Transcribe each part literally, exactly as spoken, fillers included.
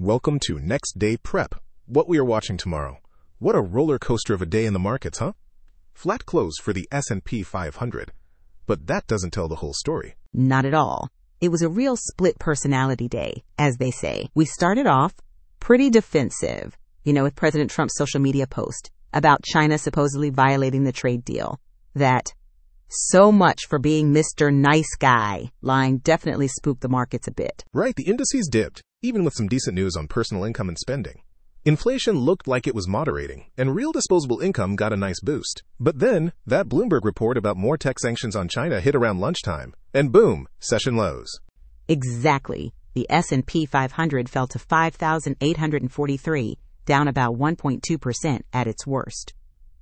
Welcome to Next Day Prep. What we are watching tomorrow. What a roller coaster of a day in the markets, huh? Flat close for the S and P five hundred. But that doesn't tell the whole story. Not at all. It was a real split personality day, as they say. We started off pretty defensive, you know, with President Trump's social media post about China supposedly violating the trade deal. That "so much for being Mister Nice Guy" line definitely spooked the markets a bit. Right, the indices dipped, even with some decent news on personal income and spending. Inflation looked like it was moderating, and real disposable income got a nice boost. But then, that Bloomberg report about more tech sanctions on China hit around lunchtime, and boom, session lows. Exactly. The S and P five hundred fell to five thousand eight hundred forty-three, down about one point two percent at its worst.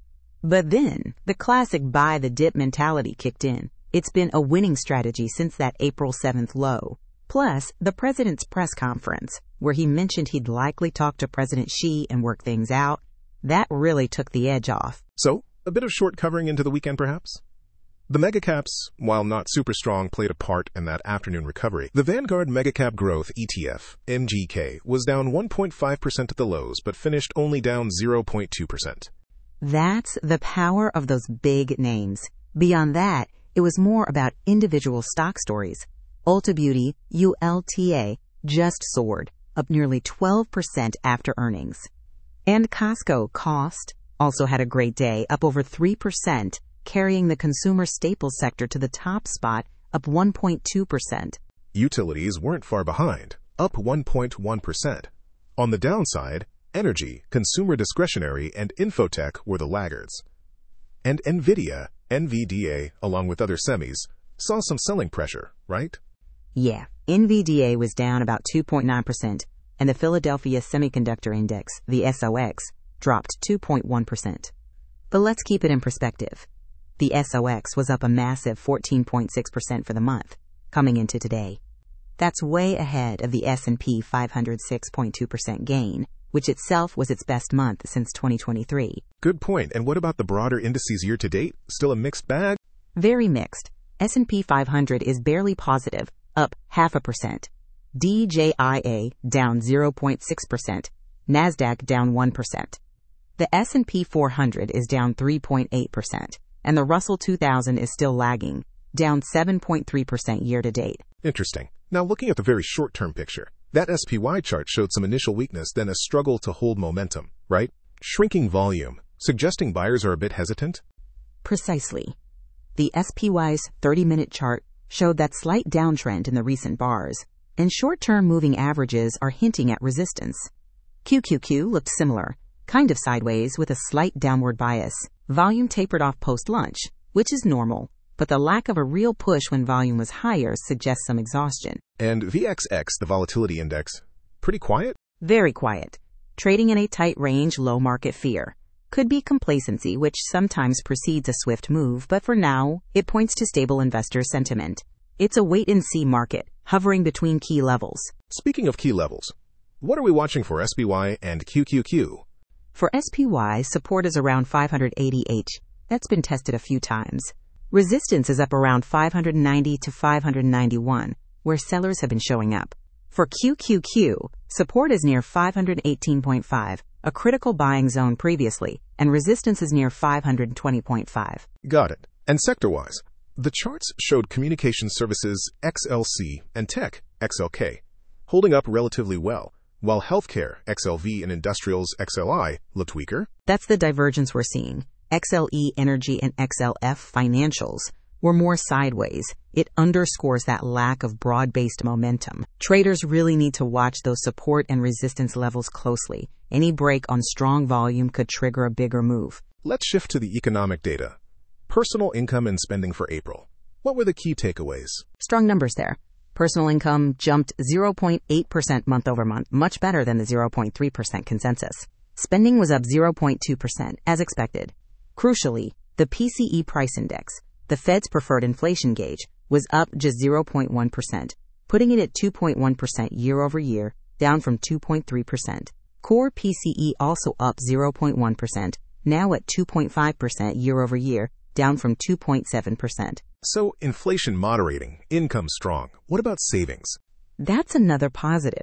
But then, the classic buy the dip mentality kicked in. It's been a winning strategy since that April seventh low. Plus, the president's press conference, where he mentioned he'd likely talk to President Xi and work things out, that really took the edge off. So, a bit of short covering into the weekend perhaps? The megacaps, while not super strong, played a part in that afternoon recovery. The Vanguard Megacap Growth E T F, M G K, was down one point five percent at the lows, but finished only down zero point two percent. That's the power of those big names. Beyond that, it was more about individual stock stories. Ulta Beauty, U L T A, just soared, up nearly twelve percent after earnings. And Costco Cost also had a great day, up over three percent, carrying the consumer staples sector to the top spot, up one point two percent. Utilities weren't far behind, up one point one percent. On the downside, energy, consumer discretionary, and infotech were the laggards. And NVIDIA, N V D A, along with other semis, saw some selling pressure, right? Yeah, N V D A was down about two point nine percent, and the Philadelphia Semiconductor Index, the S O X, dropped two point one percent. But let's keep it in perspective. The S O X was up a massive fourteen point six percent for the month, coming into today. That's way ahead of the S and P five hundred's six point two percent gain, which itself was its best month since twenty twenty-three. Good point. And what about the broader indices year to date? Still a mixed bag? Very mixed. S and P five hundred is barely positive, up half a percent. D J I A down zero point six percent. NASDAQ down one percent. The S and P four hundred is down three point eight percent, and the Russell two thousand is still lagging, down seven point three percent year to date. Interesting. Now looking at the very short-term picture, that S P Y chart showed some initial weakness, then a struggle to hold momentum, right? Shrinking volume, suggesting buyers are a bit hesitant? Precisely. The S P Y's thirty-minute chart showed that slight downtrend in the recent bars, and short-term moving averages are hinting at resistance. Q Q Q looked similar, kind of sideways with a slight downward bias. Volume tapered off post-lunch, which is normal, but the lack of a real push when volume was higher suggests some exhaustion. And V X X, the volatility index, pretty quiet? Very quiet. Trading in a tight range, low market fear. Could be complacency, which sometimes precedes a swift move, but for now, it points to stable investor sentiment. It's a wait-and-see market, hovering between key levels. Speaking of key levels, what are we watching for S P Y and Q Q Q? For S P Y, support is around five hundred eighty H. That's been tested a few times. Resistance is up around five hundred ninety to five hundred ninety-one, where sellers have been showing up. For Q Q Q, support is near five hundred eighteen point five, a critical buying zone previously, and resistance is near five hundred twenty point five. Got it. And sector-wise, the charts showed communication services X L C and tech X L K holding up relatively well, while healthcare X L V and industrials X L I looked weaker. That's the divergence we're seeing. X L E Energy and X L F Financials were more sideways. It underscores that lack of broad-based momentum. Traders really need to watch those support and resistance levels closely. Any break on strong volume could trigger a bigger move. Let's shift to the economic data. Personal income and spending for April. What were the key takeaways? Strong numbers there. Personal income jumped zero point eight percent month over month, much better than the zero point three percent consensus. Spending was up zero point two percent, as expected. Crucially, the P C E price index, the Fed's preferred inflation gauge, was up just zero point one percent, putting it at two point one percent year over year, down from two point three percent. Core P C E also up zero point one percent, now at two point five percent year over year, down from two point seven percent. So, inflation moderating, income strong. What about savings? That's another positive.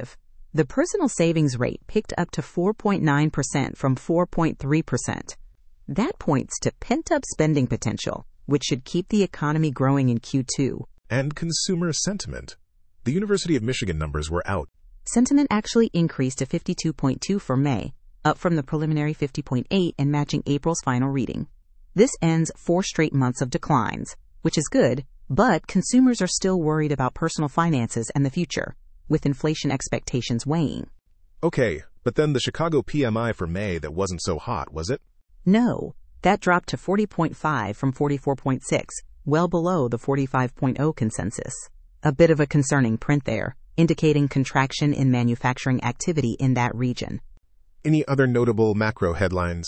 The personal savings rate picked up to four point nine percent from four point three percent. That points to pent-up spending potential, which should keep the economy growing in Q two. And consumer sentiment. The University of Michigan numbers were out. Sentiment actually increased to fifty-two point two for May, up from the preliminary fifty point eight and matching April's final reading. This ends four straight months of declines, which is good, but consumers are still worried about personal finances and the future, with inflation expectations weighing. Okay, but then the Chicago P M I for May that wasn't so hot, was it? No, that dropped to forty point five from forty-four point six, well below the forty-five point zero consensus. A bit of a concerning print there, indicating contraction in manufacturing activity in that region. Any other notable macro headlines?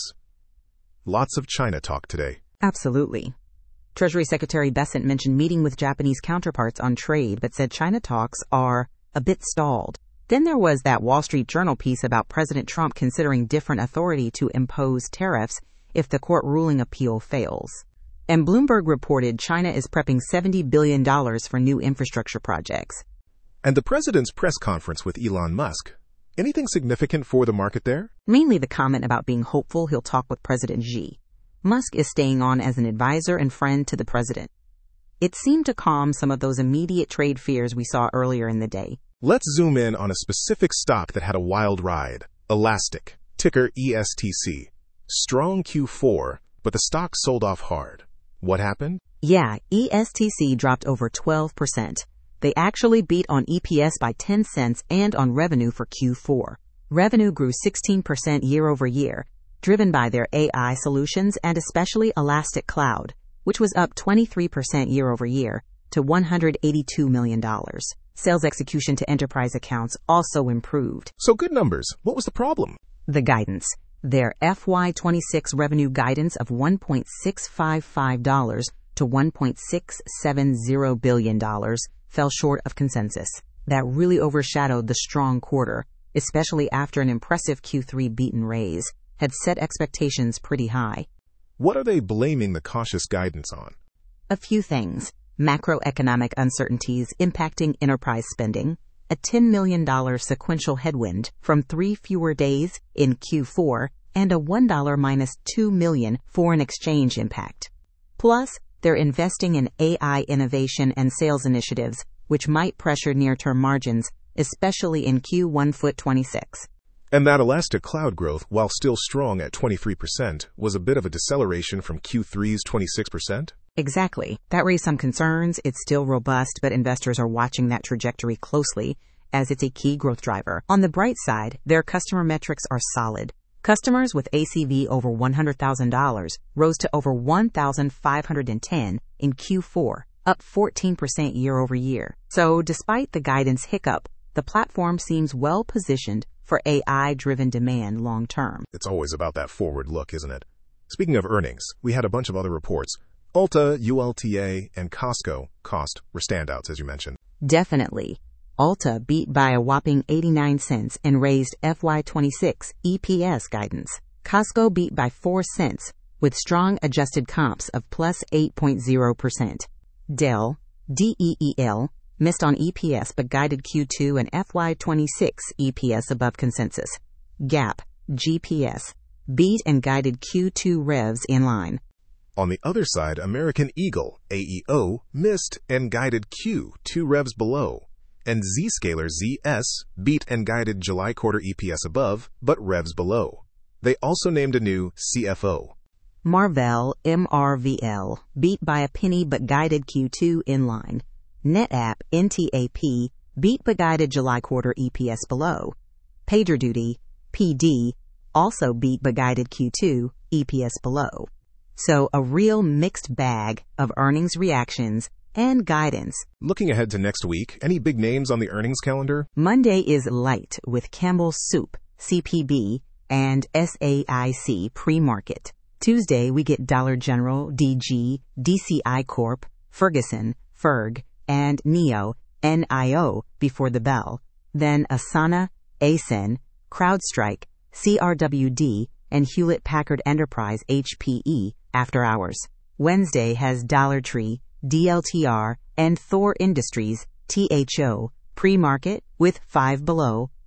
Lots of China talk today. Absolutely. Treasury Secretary Bessent mentioned meeting with Japanese counterparts on trade, but said China talks are a bit stalled. Then there was that Wall Street Journal piece about President Trump considering different authority to impose tariffs if the court ruling appeal fails. And Bloomberg reported China is prepping seventy billion dollars for new infrastructure projects. And the president's press conference with Elon Musk. Anything significant for the market there? Mainly the comment about being hopeful he'll talk with President Xi. Musk is staying on as an advisor and friend to the president. It seemed to calm some of those immediate trade fears we saw earlier in the day. Let's zoom in on a specific stock that had a wild ride. Elastic, ticker E S T C. Strong Q four, but the stock sold off hard. What happened? Yeah, E S T C dropped over twelve percent. They actually beat on E P S by ten cents and on revenue for Q four. Revenue grew sixteen percent year over year, driven by their A I solutions and especially Elastic Cloud, which was up twenty-three percent year over year to one hundred eighty-two million dollars. Sales execution to enterprise accounts also improved. So good numbers. What was the problem? The guidance. Their F Y twenty-six revenue guidance of one point six five five to one point six seven zero billion dollars fell short of consensus. That really overshadowed the strong quarter, especially after an impressive Q three beat and raise had set expectations pretty high. What are they blaming the cautious guidance on? A few things. Macroeconomic uncertainties impacting enterprise spending, a ten million dollars sequential headwind from three fewer days in Q four, and a one dollar minus two million dollars foreign exchange impact. Plus, they're investing in A I innovation and sales initiatives, which might pressure near-term margins, especially in Q one foot twenty-six. And that Elastic Cloud growth, while still strong at twenty-three percent, was a bit of a deceleration from Q three's twenty-six percent? Exactly. That raised some concerns. It's still robust, but investors are watching that trajectory closely as it's a key growth driver. On the bright side, their customer metrics are solid. Customers with A C V over one hundred thousand dollars rose to over one thousand five hundred ten in Q four, up fourteen percent year over year. So despite the guidance hiccup, the platform seems well positioned for A I-driven demand long term. It's always about that forward look, isn't it? Speaking of earnings, we had a bunch of other reports. Ulta, U L T A, and Costco, Cost, were standouts, as you mentioned. Definitely. Ulta beat by a whopping eighty-nine cents and raised F Y twenty-six E P S guidance. Costco beat by four cents, with strong adjusted comps of plus eight point zero percent. Dell, D E E L, missed on E P S but guided Q two and F Y twenty-six E P S above consensus. Gap, G P S, beat and guided Q two revs in line. On the other side, American Eagle, A E O, missed and guided Q two revs below. And Zscaler Z S beat and guided July quarter E P S above, but revs below. They also named a new C F O. Marvell, M R V L, beat by a penny but guided Q two in line. NetApp, N T A P, beat but guided July quarter E P S below. PagerDuty, P D, also beat but guided Q two, E P S below. So a real mixed bag of earnings reactions and guidance. Looking ahead to next week, any big names on the earnings calendar? Monday is light with Campbell's Soup, C P B, and S A I C pre-market. Tuesday, we get Dollar General, D G, D C I Corp, Ferguson, Ferg, and Neo, N I O before the bell. Then Asana, A S N, CrowdStrike, C R W D, and Hewlett-Packard Enterprise, H P E, after hours. Wednesday has Dollar Tree, D L T R, and Thor Industries, T H O, pre-market with Five Below,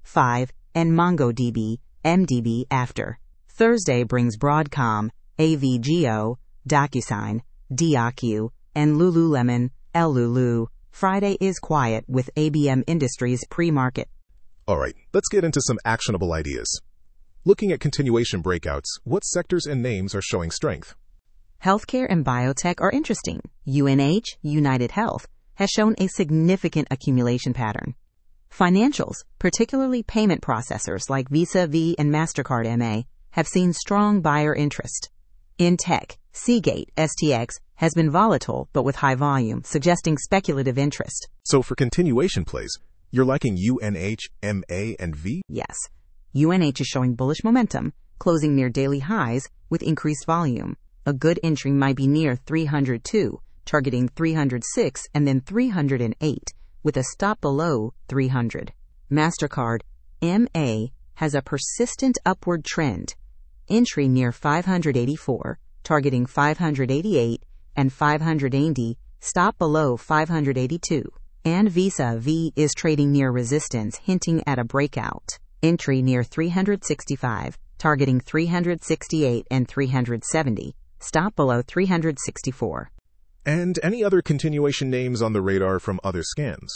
five, and MongoDB, M D B after. Thursday brings Broadcom, A V G O, DocuSign, D O C U, and Lululemon, L Lulu. Friday is quiet with A B M Industries pre-market. All right, let's get into some actionable ideas. Looking at continuation breakouts, what sectors and names are showing strength? Healthcare and biotech are interesting. U N H, United Health, has shown a significant accumulation pattern. Financials, particularly payment processors like Visa, V, and MasterCard M A, have seen strong buyer interest. In tech, Seagate, S T X, has been volatile but with high volume, suggesting speculative interest. So for continuation plays, you're liking U N H, M A, and V? Yes. U N H is showing bullish momentum, closing near daily highs with increased volume. A good entry might be near three hundred two, targeting three hundred six and then three hundred eight, with a stop below three hundred. MasterCard, M A, has a persistent upward trend. Entry near five hundred eighty-four, targeting five hundred eighty-eight and five hundred eighty, stop below five hundred eighty-two. And Visa V is trading near resistance, hinting at a breakout. Entry near three hundred sixty-five, targeting three hundred sixty-eight and three hundred seventy, stop below three hundred sixty-four. And any other continuation names on the radar from other scans?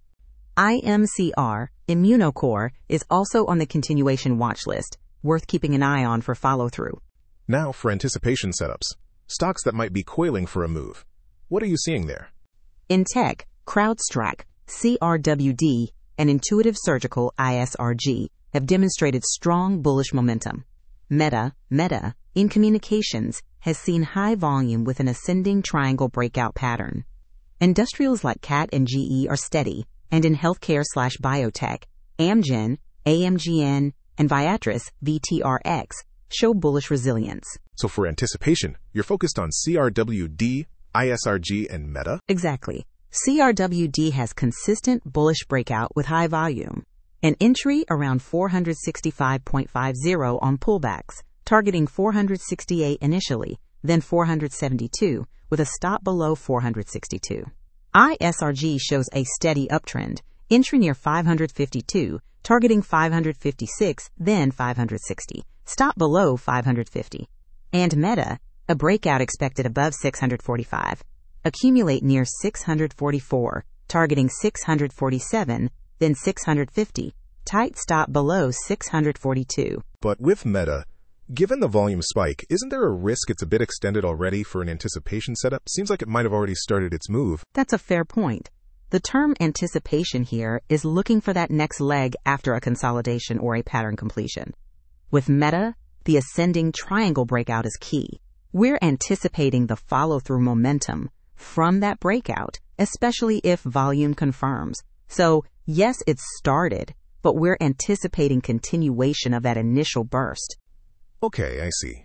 I M C R, Immunocore, is also on the continuation watch list, worth keeping an eye on for follow-through. Now for anticipation setups, stocks that might be coiling for a move. What are you seeing there? In tech, CrowdStrike, C R W D, and Intuitive Surgical, I S R G, have demonstrated strong bullish momentum. Meta, Meta, in communications, has seen high volume with an ascending triangle breakout pattern. Industrials like C A T and G E are steady, and in healthcare slash biotech, Amgen, A M G N, and Viatris, V T R X, show bullish resilience. So for anticipation, you're focused on C R W D, I S R G, and Meta? Exactly. C R W D has consistent bullish breakout with high volume. An entry around four hundred sixty-five point five zero on pullbacks, targeting four hundred sixty-eight initially, then four hundred seventy-two, with a stop below four hundred sixty-two. I S R G shows a steady uptrend, entry near five hundred fifty-two, targeting five hundred fifty-six, then five hundred sixty, stop below five hundred fifty. And Meta, a breakout expected above six hundred forty-five. Accumulate near six hundred forty-four, targeting six hundred forty-seven, then six hundred fifty, tight stop below six hundred forty-two. But with Meta, given the volume spike, isn't there a risk it's a bit extended already for an anticipation setup? Seems like it might have already started its move. That's a fair point. The term anticipation here is looking for that next leg after a consolidation or a pattern completion. With Meta, the ascending triangle breakout is key. We're anticipating the follow-through momentum from that breakout, especially if volume confirms. So, yes, it's started, but we're anticipating continuation of that initial burst. Okay, I see.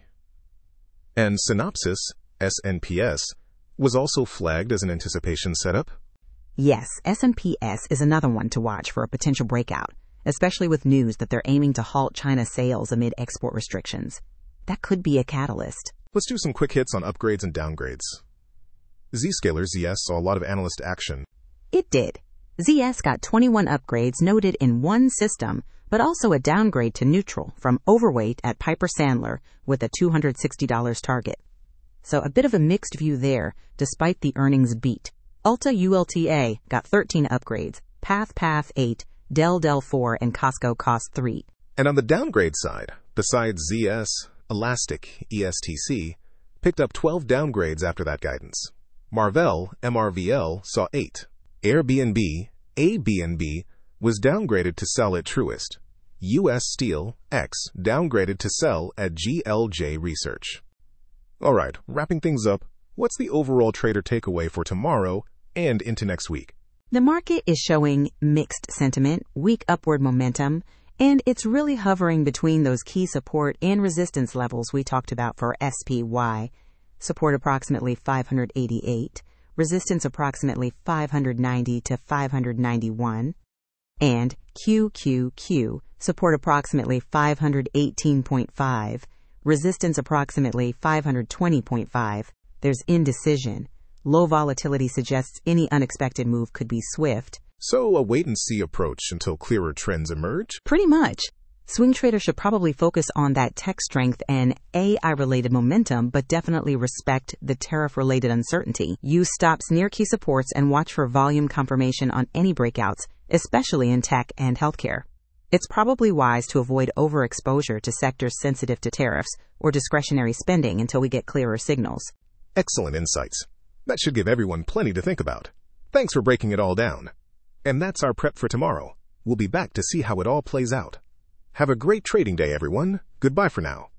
And Synopsys, S N P S, was also flagged as an anticipation setup? Yes, S N P S is another one to watch for a potential breakout, especially with news that they're aiming to halt China sales amid export restrictions. That could be a catalyst. Let's do some quick hits on upgrades and downgrades. Zscaler, Z S, saw a lot of analyst action. It did. Z S got twenty-one upgrades noted in one system, but also a downgrade to neutral from overweight at Piper Sandler with a two hundred sixty dollars target. So a bit of a mixed view there, despite the earnings beat. Ulta U L T A got thirteen upgrades, Path Path eight, Dell Dell four, and Costco Cost three. And on the downgrade side, besides Z S, Elastic, E S T C, picked up twelve downgrades after that guidance. Marvell, M R V L, saw eight. Airbnb, A B N B, was downgraded to sell at Truist. U S Steel, X, downgraded to sell at G L J Research. All right, wrapping things up, what's the overall trader takeaway for tomorrow and into next week? The market is showing mixed sentiment, weak upward momentum, and it's really hovering between those key support and resistance levels we talked about for S P Y. Support approximately five hundred eighty-eight, resistance approximately five hundred ninety to five hundred ninety-one, and Q Q Q, support approximately five hundred eighteen point five, resistance approximately five hundred twenty point five. There's indecision. Low volatility suggests any unexpected move could be swift. So a wait-and-see approach until clearer trends emerge? Pretty much. Swing traders should probably focus on that tech strength and A I-related momentum, but definitely respect the tariff-related uncertainty. Use stops near key supports and watch for volume confirmation on any breakouts, especially in tech and healthcare. It's probably wise to avoid overexposure to sectors sensitive to tariffs or discretionary spending until we get clearer signals. Excellent insights. That should give everyone plenty to think about. Thanks for breaking it all down. And that's our prep for tomorrow. We'll be back to see how it all plays out. Have a great trading day, everyone. Goodbye for now.